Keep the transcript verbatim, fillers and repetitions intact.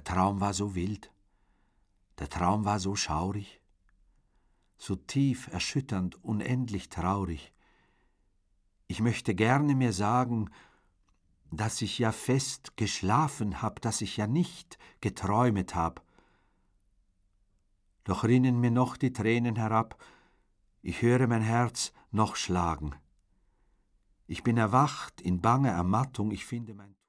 Der Traum war so wild, der Traum war so schaurig, so tief, erschütternd, unendlich traurig. Ich möchte gerne mir sagen, dass ich ja fest geschlafen hab, dass ich ja nicht geträumet hab. Doch rinnen mir noch die Tränen herab, ich höre mein Herz noch schlagen. Ich bin erwacht in banger Ermattung, ich finde mein